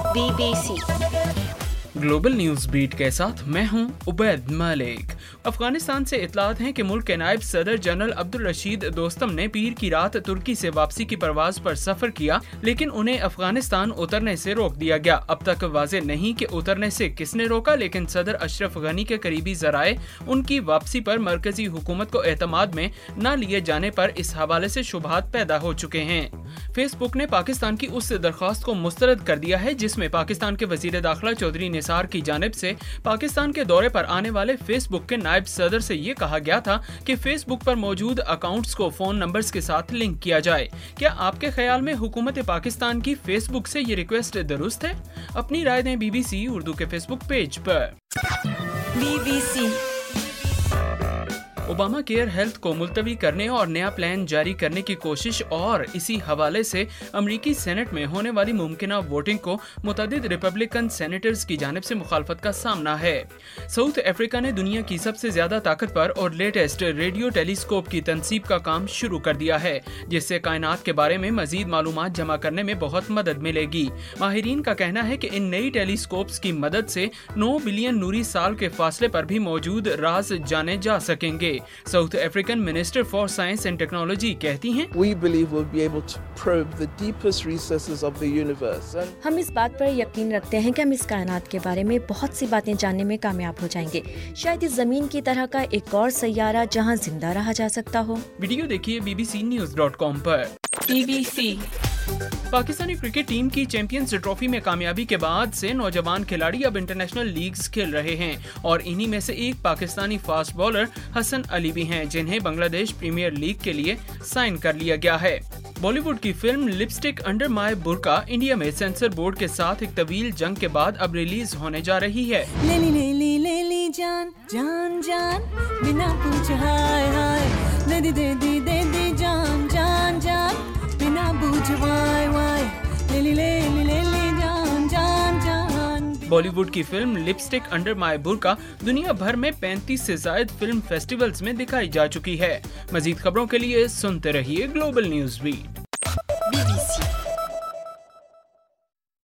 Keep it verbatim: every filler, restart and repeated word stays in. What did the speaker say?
Be B C global news beat کے ساتھ میں ہوں عبید ملک۔ افغانستان سے اطلاعات ہیں کہ ملک کے نائب صدر جنرل عبدالرشید دوستم نے پیر کی رات ترکی سے واپسی کی پرواز پر سفر کیا، لیکن انہیں افغانستان اترنے سے روک دیا گیا۔ اب تک واضح نہیں کہ اترنے سے کس نے روکا، لیکن صدر اشرف غنی کے قریبی ذرائع ان کی واپسی پر مرکزی حکومت کو اعتماد میں نہ لیے جانے پر اس حوالے سے شبہات پیدا ہو چکے ہیں۔ فیس بک نے پاکستان کی اس درخواست کو مسترد کر دیا ہے جس میں پاکستان کے وزیر داخلہ چودھری نثار کی جانب سے پاکستان کے دورے پر آنے والے فیس بک کے نائب صدر سے یہ کہا گیا تھا کہ فیس بک پر موجود اکاؤنٹس کو فون نمبرز کے ساتھ لنک کیا جائے۔ کیا آپ کے خیال میں حکومت پاکستان کی فیس بک سے یہ ریکویسٹ درست ہے؟ اپنی رائے دیں بی بی سی اردو کے فیس بک پیج پر۔ B B C Obama care health کو ملتوی کرنے اور نیا پلان جاری کرنے کی کوشش اور اسی حوالے سے امریکی سینٹ میں ہونے والی ممکنہ ووٹنگ کو متعدد ریپبلکن سینیٹرز کی جانب سے مخالفت کا سامنا ہے۔ ساؤتھ افریقہ نے دنیا کی سب سے زیادہ طاقتور اور لیٹسٹ ریڈیو ٹیلیسکوپ کی تنصیب کا کام شروع کر دیا ہے، جس سے کائنات کے بارے میں مزید معلومات جمع کرنے میں بہت مدد ملے گی۔ ماہرین کا کہنا ہے کہ ان نئی ٹیلیسکوپس کی مدد سے نو بلین نوری سال کے فاصلے پر بھی موجود راز جانے جا سکیں گے۔ South African minister for science and technology کہتی ہیں، We believe we'll be able to probe the deepest recesses of the universe. ہم اس بات پر یقین رکھتے ہیں کہ ہم اس کائنات کے بارے میں بہت سی باتیں جاننے میں کامیاب ہو جائیں گے، شاید اس زمین کی طرح کا ایک اور سیارہ جہاں زندہ رہا جا سکتا ہو۔ ویڈیو دیکھیے B B C news dot com پر۔ B B C Pakistani cricket team کی چیمپئنز ٹرافی میں کامیابی کے بعد سے نوجوان کھلاڑی اب انٹرنیشنل لیگز کھیل رہے ہیں، اور انہی میں سے ایک پاکستانی فاسٹ بالر حسن علی بھی ہیں جنہیں بنگلہ دیش پریمیئر لیگ کے لیے سائن کر لیا گیا ہے۔ بالی ووڈ کی film lipstick under my Burkha India میں سینسر بورڈ کے ساتھ ایک طویل جنگ کے بعد اب ریلیز ہونے جا رہی ہے۔ لیلی لیلی لیلی جان جان جان بنا پوچھ ہائے ہائے دے دی دے دی دے دی جان جان جان بنا پوچھ وائے وائے لیلی لیلی لیلی جان جان جان۔ بالی ووڈ کی film lipstick under my Burkha دنیا بھر میں پینتیس سے زائد فلم فیسٹیولز میں دکھائی جا چکی ہے۔ مزید خبروں کے لیے سنتے رہیے global news beat. B B سی